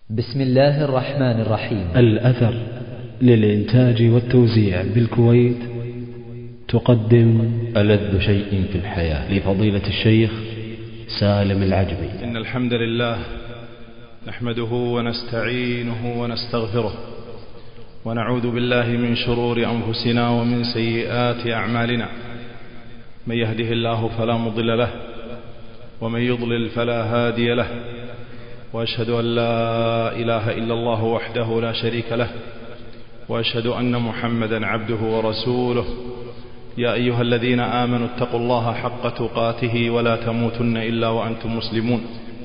بسم الله الرحمن الرحيم. الأثر للإنتاج والتوزيع بالكويت تقدم ألذ شيء في الحياة لفضيلة الشيخ سالم العجمي. إن الحمد لله نحمده ونستعينه ونستغفره ونعوذ بالله من شرور أنفسنا ومن سيئات أعمالنا. من يهده الله فلا مضل له ومن يضلل فلا هادي له، وأشهد أن لا إله إلا الله وحده لا شريك له، وأشهد أن محمدا عبده ورسوله. يا أيها الذين آمنوا اتقوا الله حق تقاته ولا تموتن إلا وأنتم مسلمون.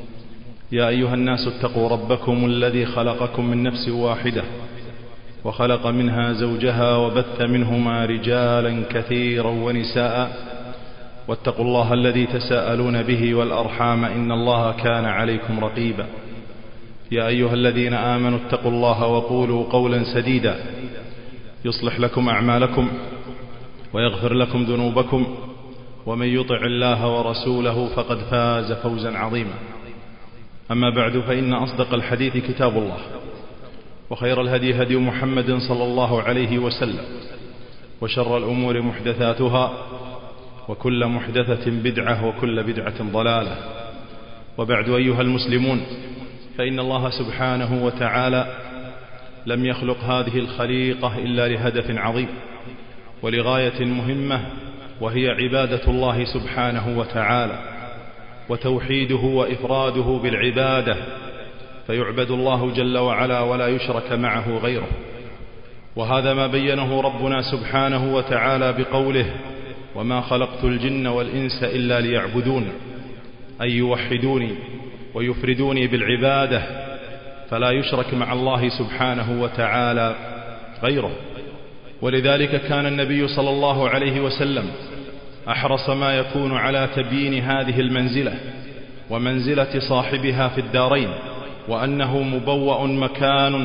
يا أيها الناس اتقوا ربكم الذي خلقكم من نفس واحدة وخلق منها زوجها وبث منهما رجالا كثيرا ونساء، واتقوا الله الذي تساءلون به والأرحام إن الله كان عليكم رقيبا. يا أيها الذين آمنوا اتقوا الله وقولوا قولا سديدا يصلح لكم أعمالكم ويغفر لكم ذنوبكم، ومن يطع الله ورسوله فقد فاز فوزا عظيما. أما بعد، فإن أصدق الحديث كتاب الله، وخير الهدي هدي محمد صلى الله عليه وسلم، وشر الأمور محدثاتها، وكل محدثة بدعة، وكل بدعة ضلالة. وبعد، أيها المسلمون، فإن الله سبحانه وتعالى لم يخلق هذه الخليقة إلا لهدف عظيم ولغاية مهمة، وهي عبادة الله سبحانه وتعالى وتوحيده وإفراده بالعبادة، فيعبد الله جل وعلا ولا يشرك معه غيره. وهذا ما بينه ربنا سبحانه وتعالى بقوله: وما خلقت الجن والإنس إلا ليعبدون، أي يوحدوني ويفردوني بالعبادة، فلا يشرك مع الله سبحانه وتعالى غيره. ولذلك كان النبي صلى الله عليه وسلم أحرص ما يكون على تبيين هذه المنزلة ومنزلة صاحبها في الدارين، وأنه مبوأ مكان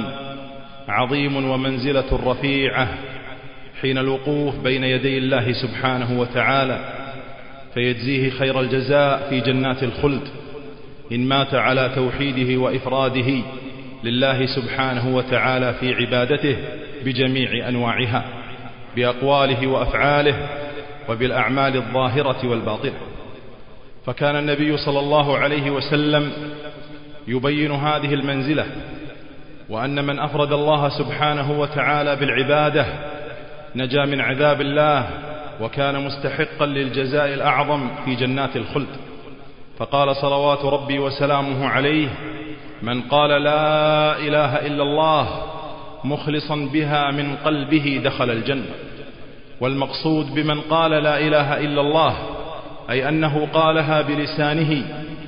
عظيم ومنزلة رفيعة حين الوقوف بين يدي الله سبحانه وتعالى، فيجزيه خير الجزاء في جنات الخلد إن مات على توحيده وإفراده لله سبحانه وتعالى في عبادته بجميع أنواعها، بأقواله وأفعاله وبالأعمال الظاهرة والباطنة. فكان النبي صلى الله عليه وسلم يبين هذه المنزلة، وأن من أفرد الله سبحانه وتعالى بالعبادة نجا من عذاب الله، وكان مستحقا للجزاء الأعظم في جنات الخلد. فقال صلوات ربي وسلامه عليه: من قال لا إله إلا الله مخلصا بها من قلبه دخل الجنة. والمقصود بمن قال لا إله إلا الله أي أنه قالها بلسانه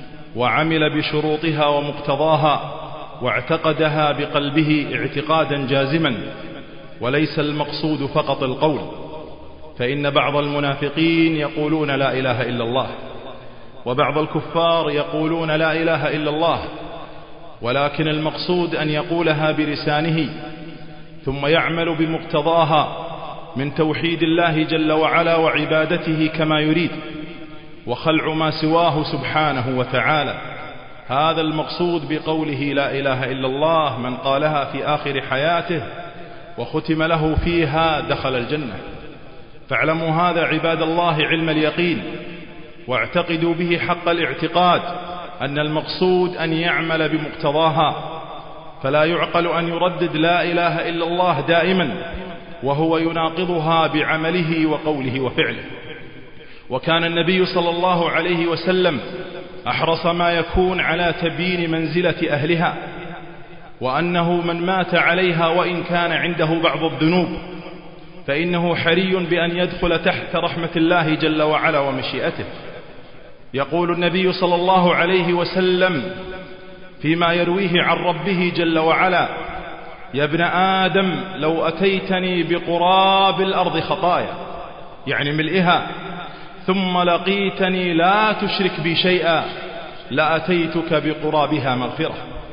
وعمل بشروطها ومقتضاها واعتقدها بقلبه اعتقادا جازما، وليس المقصود فقط القول. فإن بعض المنافقين يقولون لا إله إلا الله، وبعض الكفار يقولون لا إله إلا الله، ولكن المقصود أن يقولها بلسانه ثم يعمل بمقتضاها من توحيد الله جل وعلا وعبادته كما يريد، وخلع ما سواه سبحانه وتعالى. هذا المقصود بقوله لا إله إلا الله: من قالها في آخر حياته وختم له فيها دخل الجنة. فاعلموا هذا عباد الله علم اليقين، واعتقدوا به حق الاعتقاد، أن المقصود أن يعمل بمقتضاها، فلا يعقل أن يردد لا إله إلا الله دائما وهو يناقضها بعمله وقوله وفعله. وكان النبي صلى الله عليه وسلم أحرص ما يكون على تبيين منزلة أهلها، وأنه من مات عليها وإن كان عنده بعض الذنوب فإنه حري بأن يدخل تحت رحمة الله جل وعلا ومشيئته. يقول النبي صلى الله عليه وسلم فيما يرويه عن ربه جل وعلا: يا ابن آدم لو أتيتني بقراب الأرض خطايا، يعني ملئها، ثم لقيتني لا تشرك بي شيئا لأتيتك بقرابها مغفرة.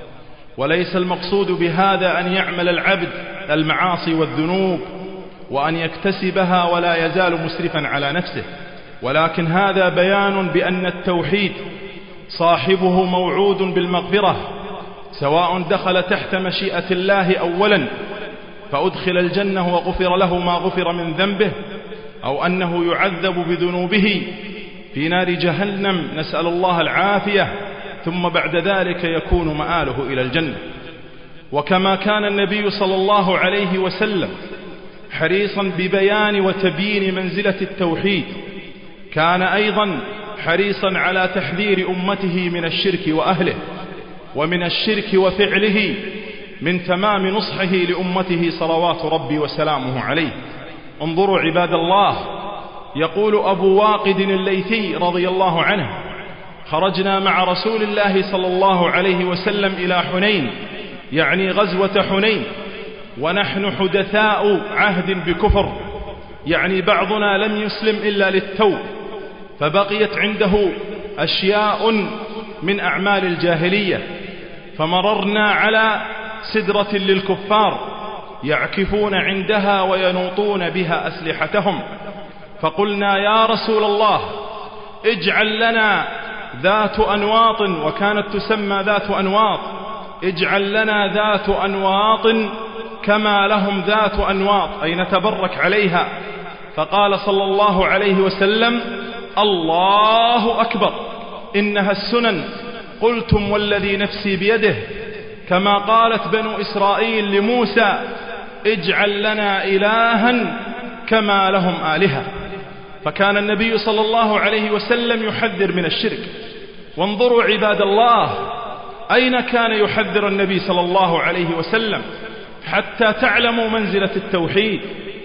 وليس المقصود بهذا أن يعمل العبد المعاصي والذنوب وأن يكتسبها ولا يزال مسرفا على نفسه، ولكن هذا بيان بأن التوحيد صاحبه موعود بالمغفرة، سواء دخل تحت مشيئة الله أولا فأدخل الجنة وغفر له ما غفر من ذنبه، أو أنه يعذب بذنوبه في نار جهنم نسأل الله العافية، ثم بعد ذلك يكون مآله إلى الجنة. وكما كان النبي صلى الله عليه وسلم حريصا ببيان وتبيين منزلة التوحيد، كان أيضا حريصا على تحذير أمته من الشرك وأهله، ومن الشرك وفعله من تمام نصحه لأمته صلوات ربي وسلامه عليه. انظروا عباد الله، يقول أبو واقد الليثي رضي الله عنه: خرجنا مع رسول الله صلى الله عليه وسلم إلى حنين، يعني غزوة حنين، ونحن حدثاء عهد بكفر، يعني بعضنا لم يسلم إلا للتو، فبقيت عنده أشياء من أعمال الجاهلية، فمررنا على سدرة للكفار يعكفون عندها وينوطون بها أسلحتهم، فقلنا يا رسول الله اجعل لنا ذات أنواط، وكانت تسمى ذات أنواط، اجعل لنا ذات أنواط كما لهم ذات أنواط، أي نتبرك عليها. فقال صلى الله عليه وسلم: الله أكبر، إنها السنن. قلتم والذي نفسي بيده، كما قالت بنو إسرائيل لموسى: اجعل لنا إلها كما لهم آلهة. فكان النبي صلى الله عليه وسلم يحذر من الشرك. وانظروا عباد الله، أين كان يحذر النبي صلى الله عليه وسلم حتى تعلموا منزلة التوحيد؟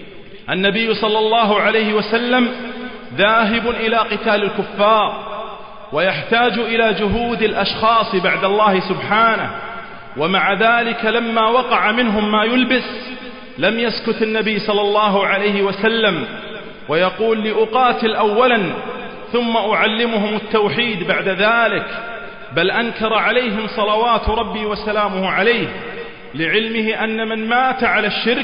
النبي صلى الله عليه وسلم ذاهب إلى قتال الكفار، ويحتاج إلى جهود الأشخاص بعد الله سبحانه، ومع ذلك لما وقع منهم ما يلبس لم يسكت النبي صلى الله عليه وسلم ويقول: لأقاتل أولا ثم أعلمهم التوحيد بعد ذلك، بل أنكر عليهم صلوات ربي وسلامه عليه، لعلمه أن من مات على الشرك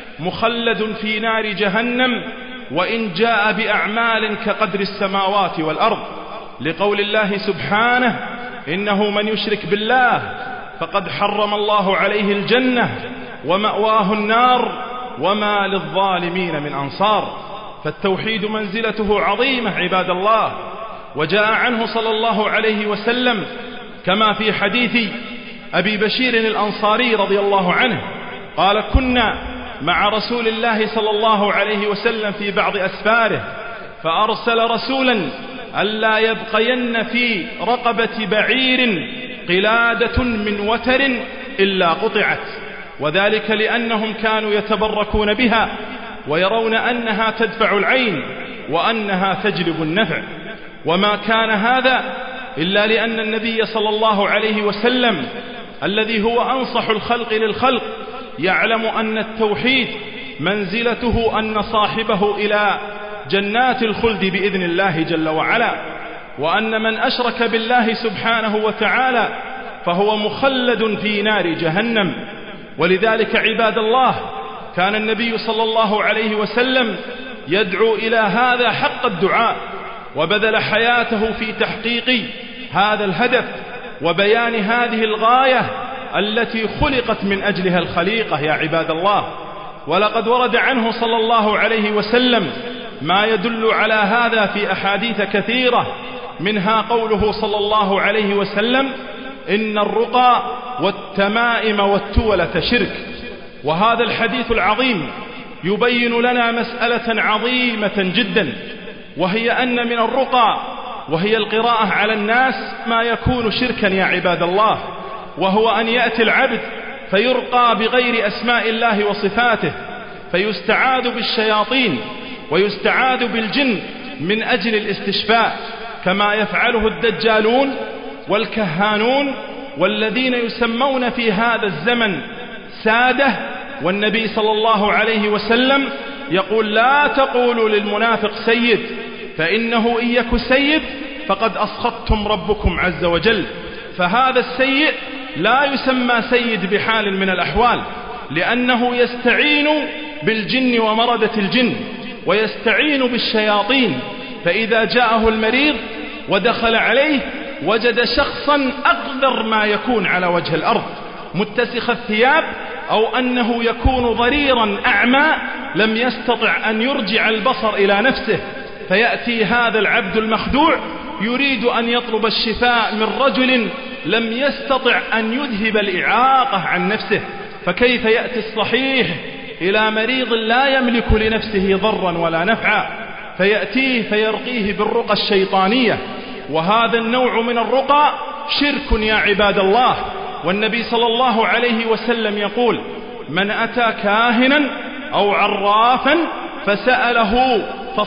مخلد في نار جهنم، وإن جاء بأعمال كقدر السماوات والأرض، لقول الله سبحانه: إنه من يشرك بالله فقد حرم الله عليه الجنة ومأواه النار وما للظالمين من أنصار. فالتوحيد منزلته عظيمة عباد الله. وجاء عنه صلى الله عليه وسلم كما في حديث أبي بشير الأنصاري رضي الله عنه قال: كنا مع رسول الله صلى الله عليه وسلم في بعض أسفاره، فأرسل رسولا ألا يبقين في رقبة بعير قلادة من وتر إلا قطعت، وذلك لأنهم كانوا يتبركون بها ويرون أنها تدفع العين وأنها تجلب النفع. وما كان هذا إلا لأن النبي صلى الله عليه وسلم الذي هو أنصح الخلق للخلق يعلم أن التوحيد منزلته أن صاحبه إلى جنات الخلد بإذن الله جل وعلا، وأن من أشرك بالله سبحانه وتعالى فهو مخلد في نار جهنم. ولذلك عباد الله كان النبي صلى الله عليه وسلم يدعو إلى هذا حق الدعاء، وبذل حياته في تحقيق هذا الهدف وبيان هذه الغاية التي خلقت من أجلها الخليقة يا عباد الله. ولقد ورد عنه صلى الله عليه وسلم ما يدل على هذا في أحاديث كثيرة، منها قوله صلى الله عليه وسلم: إن الرقى والتمائم والتولة شرك. وهذا الحديث العظيم يبين لنا مسألة عظيمة جدا، وهي أن من الرقى وهي القراءة على الناس ما يكون شركا يا عباد الله، وهو أن يأتي العبد فيرقى بغير أسماء الله وصفاته، فيستعاذ بالشياطين ويستعاذ بالجن من أجل الاستشفاء، كما يفعله الدجالون والكهانون والذين يسمون في هذا الزمن سادة. والنبي صلى الله عليه وسلم يقول: لا تقولوا للمنافق سيد، فإنه إن يك سيد فقد أسخطتم ربكم عز وجل. فهذا السيء لا يسمى سيد بحال من الأحوال، لأنه يستعين بالجن ومردة الجن، ويستعين بالشياطين، فإذا جاءه المريض ودخل عليه وجد شخصا أقذر ما يكون على وجه الأرض متسخ الثياب، أو أنه يكون ضريرا أعمى لم يستطع أن يرجع البصر إلى نفسه، فيأتي هذا العبد المخدوع يريد أن يطلب الشفاء من رجل لم يستطع أن يذهب الإعاقة عن نفسه، فكيف يأتي الصحيح إلى مريض لا يملك لنفسه ضرا ولا نفعا، فيأتيه فيرقيه بالرقى الشيطانية. وهذا النوع من الرقى شرك يا عباد الله. والنبي صلى الله عليه وسلم يقول: من أتى كاهنا أو عرافا فسأله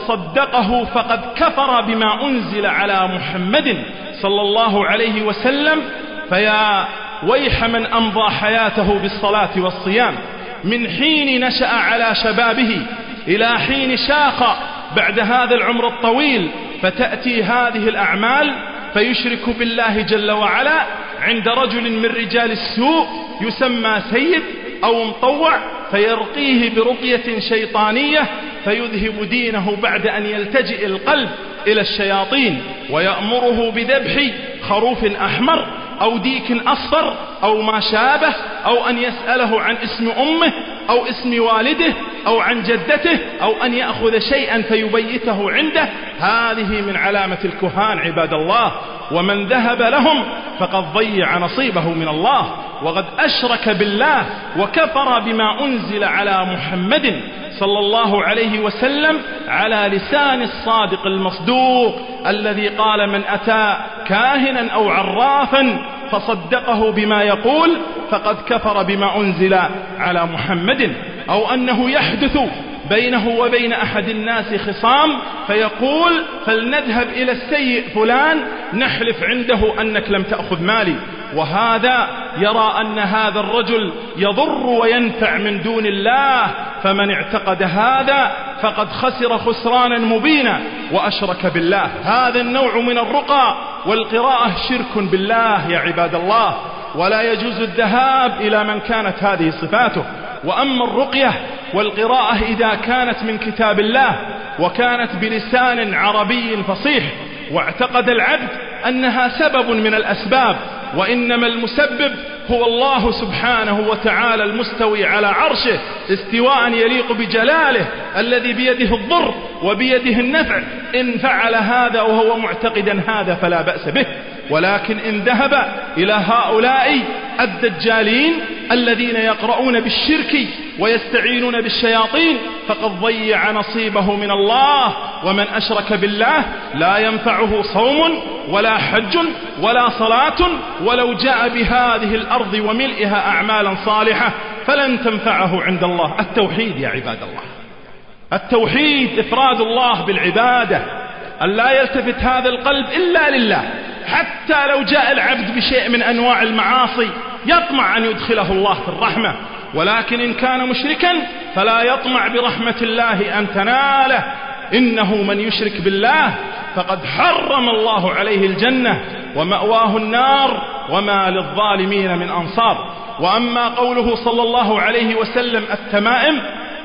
فصدقه فقد كفر بما أنزل على محمد صلى الله عليه وسلم. فيا ويح من أمضى حياته بالصلاة والصيام من حين نشأ على شبابه إلى حين شاخ بعد هذا العمر الطويل، فتأتي هذه الأعمال فيشرك بالله جل وعلا عند رجل من رجال السوء يسمى سيد أو مطوع، فيرقيه برقية شيطانية فيذهب دينه بعد أن يلتجئ القلب إلى الشياطين، ويأمره بذبح خروف أحمر أو ديك أصفر أو ما شابه، أو أن يسأله عن اسم أمه أو اسم والده أو عن جدته، أو أن يأخذ شيئا فيبيته عنده. هذه من علامة الكهان عباد الله، ومن ذهب لهم فقد ضيع نصيبه من الله، وقد أشرك بالله وكفر بما أنزل على محمد صلى الله عليه وسلم على لسان الصادق المصدوق الذي قال: من أتى كاهنا أو عرافا فصدقه بما يقول فقد كفر بما أنزل على محمد. أو أنه يحدث بينه وبين أحد الناس خصام فيقول: فلنذهب إلى السيء فلان نحلف عنده أنك لم تأخذ مالي، وهذا يرى أن هذا الرجل يضر وينفع من دون الله، فمن اعتقد هذا فقد خسر خسرانا مبينا وأشرك بالله. هذا النوع من الرقى والقراءة شرك بالله يا عباد الله، ولا يجوز الذهاب إلى من كانت هذه صفاته. وأما الرقية والقراءة إذا كانت من كتاب الله وكانت بلسان عربي فصيح، واعتقد العبد أنها سبب من الأسباب، وإنما المسبب هو الله سبحانه وتعالى المستوي على عرشه استواء يليق بجلاله الذي بيده الضر وبيده النفع، إن فعل هذا وهو معتقدا هذا فلا بأس به. ولكن إن ذهب إلى هؤلاء الدجالين الذين يقرؤون بالشرك ويستعينون بالشياطين فقد ضيع نصيبه من الله. ومن أشرك بالله لا ينفعه صوم ولا حج ولا صلاة ولو جاء بهذه الأرض وملئها أعمالا صالحة فلن تنفعه عند الله. التوحيد يا عباد الله، التوحيد إفراد الله بالعبادة، أن لا يلتفت هذا القلب إلا لله. حتى لو جاء العبد بشيء من أنواع المعاصي يطمع أن يدخله الله في الرحمة، ولكن إن كان مشركا فلا يطمع برحمة الله أن تناله. إنه من يشرك بالله فقد حرم الله عليه الجنة ومأواه النار وما للظالمين من أنصار. وأما قوله صلى الله عليه وسلم: التمائم،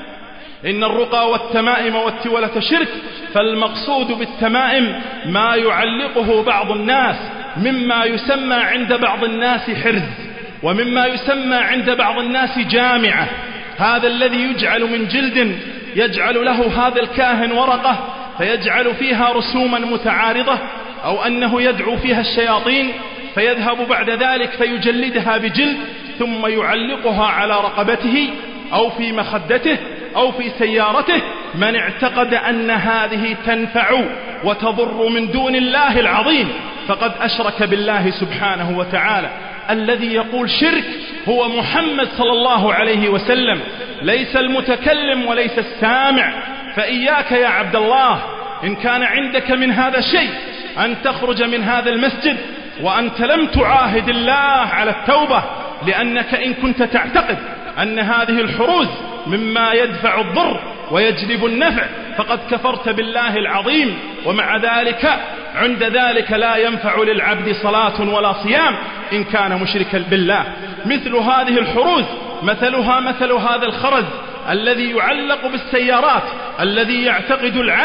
إن الرقى والتمائم والتولة شرك، فالمقصود بالتمائم ما يعلقه بعض الناس مما يسمى عند بعض الناس حرز، ومما يسمى عند بعض الناس جامعة. هذا الذي يجعل من جلد يجعل له هذا الكاهن ورقة فيجعل فيها رسوما متعارضة، أو أنه يدعو فيها الشياطين فيذهب بعد ذلك فيجلدها بجلد ثم يعلقها على رقبته أو في مخدته أو في سيارته. من اعتقد أن هذه تنفع وتضر من دون الله العظيم فقد أشرك بالله سبحانه وتعالى. الذي يقول شرك هو محمد صلى الله عليه وسلم، ليس المتكلم وليس السامع. فإياك يا عبد الله إن كان عندك من هذا شيء أن تخرج من هذا المسجد وأنت لم تعاهد الله على التوبة، لأنك إن كنت تعتقد أن هذه الحروز مما يدفع الضر ويجلب النفع فقد كفرت بالله العظيم. ومع ذلك عند ذلك لا ينفع للعبد صلاة ولا صيام إن كان مشركا بالله. مثل هذه الحروز مثلها مثل هذا الخرز الذي يعلق بالسيارات، الذي يعتقد العبد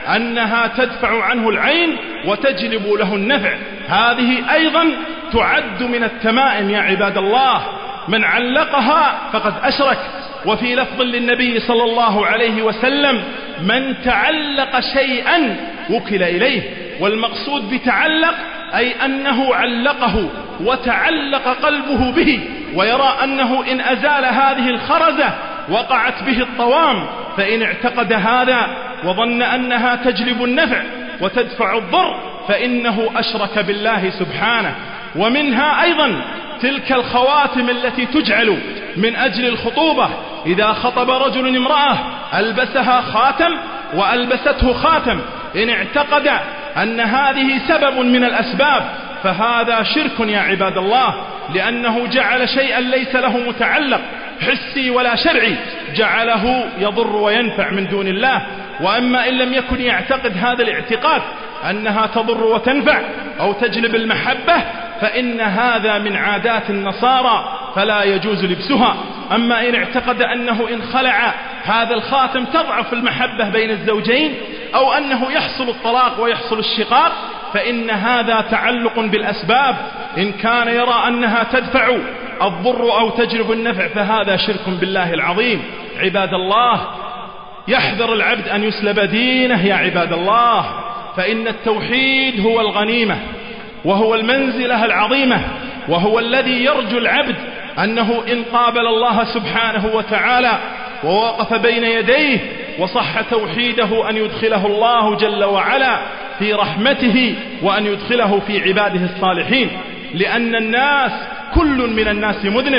أنها تدفع عنه العين وتجلب له النفع. هذه أيضا تعد من التمائم يا عباد الله، من علقها فقد أشرك. وفي لفظ للنبي صلى الله عليه وسلم: من تعلق شيئا وكل إليه. والمقصود بتعلق أي أنه علقه وتعلق قلبه به، ويرى أنه إن أزال هذه الخرزة وقعت به الطوام، فإن اعتقد هذا وظن أنها تجلب النفع وتدفع الضر فإنه أشرك بالله سبحانه. ومنها أيضا تلك الخواتم التي تجعل من أجل الخطوبة، إذا خطب رجل امرأة ألبسها خاتم وألبسته خاتم، إن اعتقد أن هذه سبب من الأسباب فهذا شرك يا عباد الله، لأنه جعل شيئا ليس له متعلق حسي ولا شرعي، جعله يضر وينفع من دون الله. وأما إن لم يكن يعتقد هذا الاعتقاد أنها تضر وتنفع أو تجلب المحبة فإن هذا من عادات النصارى فلا يجوز لبسها. أما إن اعتقد أنه إن خلع هذا الخاتم تضعف المحبة بين الزوجين، أو أنه يحصل الطلاق ويحصل الشقاق، فإن هذا تعلق بالأسباب. إن كان يرى أنها تدفع الضر أو تجلب النفع فهذا شرك بالله العظيم. عباد الله، يحذر العبد أن يسلب دينه يا عباد الله، فإن التوحيد هو الغنيمة وهو المنزلة العظيمة، وهو الذي يرجو العبد أنه إن قابل الله سبحانه وتعالى ووقف بين يديه وصح توحيده أن يدخله الله جل وعلا في رحمته وأن يدخله في عباده الصالحين. لأن الناس كل من الناس مذنب،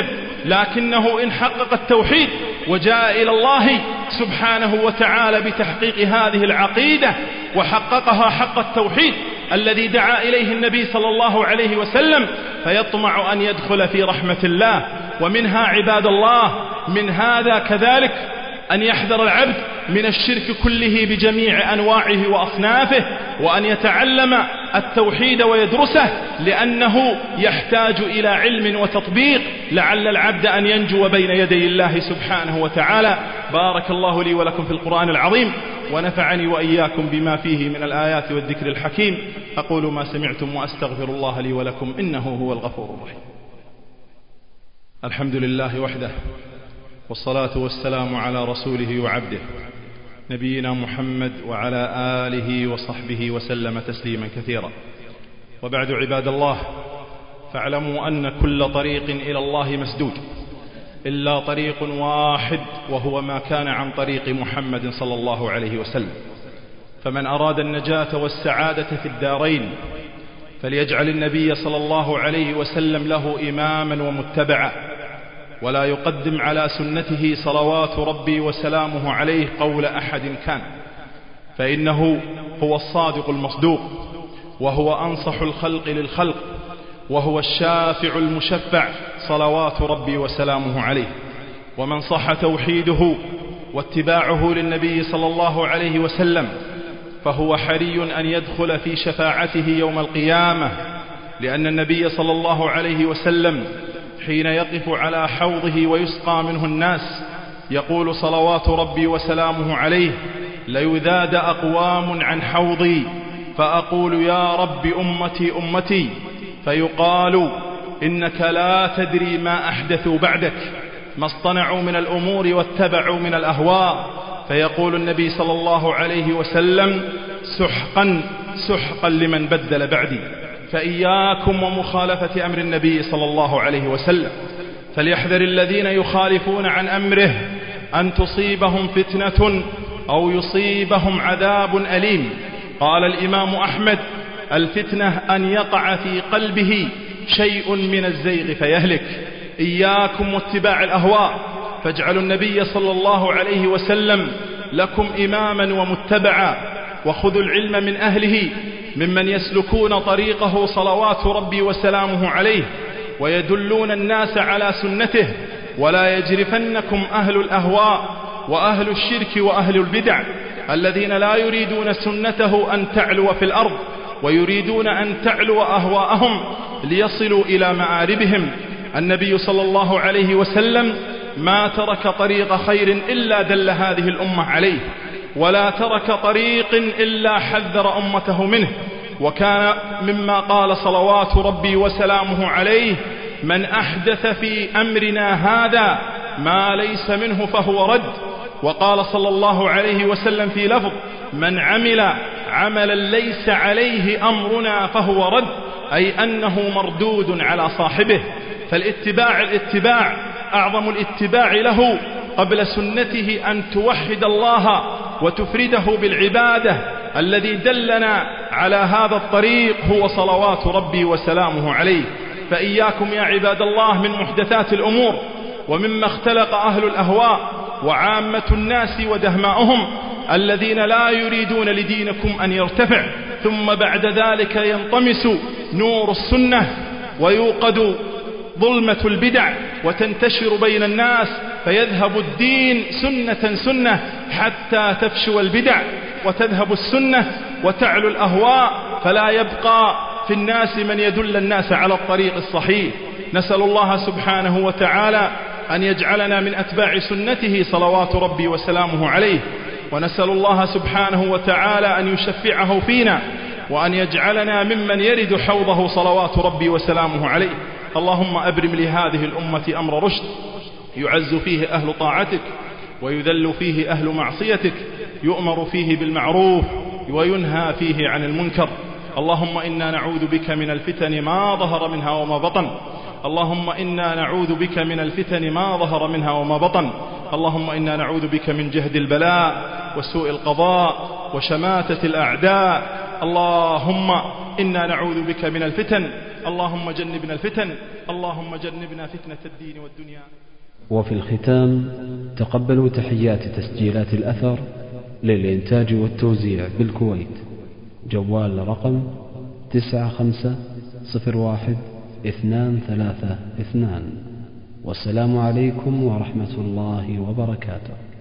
لكنه إن حقق التوحيد وجاء إلى الله سبحانه وتعالى بتحقيق هذه العقيدة وحققها حق التوحيد الذي دعا إليه النبي صلى الله عليه وسلم، فيطمع أن يدخل في رحمة الله. ومنها عباد الله من هذا كذلك أن يحذر العبد من الشرك كله بجميع أنواعه وأصنافه، وأن يتعلم التوحيد ويدرسه، لأنه يحتاج إلى علم وتطبيق لعل العبد أن ينجو بين يدي الله سبحانه وتعالى. بارك الله لي ولكم في القرآن العظيم، ونفعني وإياكم بما فيه من الآيات والذكر الحكيم. أقول ما سمعتم وأستغفر الله لي ولكم إنه هو الغفور الرحيم. الحمد لله وحده، والصلاة والسلام على رسوله وعبده نبينا محمد وعلى آله وصحبه وسلم تسليما كثيرا. وبعد عباد الله، فاعلموا أن كل طريق إلى الله مسدود إلا طريق واحد، وهو ما كان عن طريق محمد صلى الله عليه وسلم. فمن أراد النجاة والسعادة في الدارين فليجعل النبي صلى الله عليه وسلم له إماما ومتبعا، ولا يقدم على سنته صلوات ربي وسلامه عليه قول أحد كان، فإنه هو الصادق المصدوق، وهو أنصح الخلق للخلق، وهو الشافع المشفع صلوات ربي وسلامه عليه. ومن صح توحيده واتباعه للنبي صلى الله عليه وسلم فهو حري أن يدخل في شفاعته يوم القيامة، لأن النبي صلى الله عليه وسلم حين يقف على حوضه ويسقى منه الناس يقول صلوات ربي وسلامه عليه: ليذاد أقوام عن حوضي فأقول يا رب أمتي أمتي، فيقال إنك لا تدري ما أحدثوا بعدك، ما اصطنعوا من الأمور واتبعوا من الأهواء. فيقول النبي صلى الله عليه وسلم: سحقا سحقا لمن بدل بعدي. فإياكم ومخالفة أمر النبي صلى الله عليه وسلم، فليحذر الذين يخالفون عن أمره أن تصيبهم فتنة أو يصيبهم عذاب أليم. قال الإمام أحمد: الفتنة أن يقع في قلبه شيء من الزيغ فيهلك. إياكم واتباع الأهواء، فاجعلوا النبي صلى الله عليه وسلم لكم إماما ومتبعا، وخذوا العلم من أهله ممن يسلكون طريقه صلوات ربي وسلامه عليه ويدلون الناس على سنته. ولا يجرفنكم أهل الأهواء وأهل الشرك وأهل البدع الذين لا يريدون سنته أن تعلو في الأرض، ويريدون أن تعلو أهواءهم ليصلوا إلى مآربهم. النبي صلى الله عليه وسلم ما ترك طريق خير إلا دل هذه الأمة عليه، ولا ترك طريق إلا حذر أمته منه. وكان مما قال صلوات ربي وسلامه عليه: من أحدث في أمرنا هذا ما ليس منه فهو رد. وقال صلى الله عليه وسلم في لفظ: من عمل عملا ليس عليه أمرنا فهو رد، أي أنه مردود على صاحبه. فالاتباع أعظم الاتباع له قبل سنته أن توحد الله وتفرده بالعبادة. الذي دلنا على هذا الطريق هو صلوات ربي وسلامه عليه. فإياكم يا عباد الله من محدثات الأمور، ومما اختلق أهل الأهواء وعامة الناس ودهماؤهم الذين لا يريدون لدينكم أن يرتفع، ثم بعد ذلك ينطمس نور السنة ويوقد ظلمة البدع وتنتشر بين الناس، فيذهب الدين سنة سنة حتى تفشو البدع وتذهب السنة وتعلو الأهواء، فلا يبقى في الناس من يدل الناس على الطريق الصحيح. نسأل الله سبحانه وتعالى أن يجعلنا من أتباع سنته صلوات ربي وسلامه عليه، ونسأل الله سبحانه وتعالى أن يشفعه فينا وأن يجعلنا ممن يرد حوضه صلوات ربي وسلامه عليه. اللهم أبرم لهذه الأمة أمر رشد يعز فيه أهل طاعتك ويذل فيه أهل معصيتك، يؤمر فيه بالمعروف وينهى فيه عن المنكر. اللهم إنا نعوذ بك من الفتن ما ظهر منها وما بطن. اللهم إنا نعوذ بك من الفتن ما ظهر منها وما بطن. اللهم إنا نعوذ بك من جهد البلاء وسوء القضاء وشماتة الأعداء. اللهم إنا نعوذ بك من الفتن. اللهم جنبنا الفتن. اللهم جنبنا فتنة الدين والدنيا. وفي الختام تقبلوا تحيات تسجيلات الأثر للإنتاج والتوزيع بالكويت. جوال رقم 9501-232. والسلام عليكم ورحمة الله وبركاته.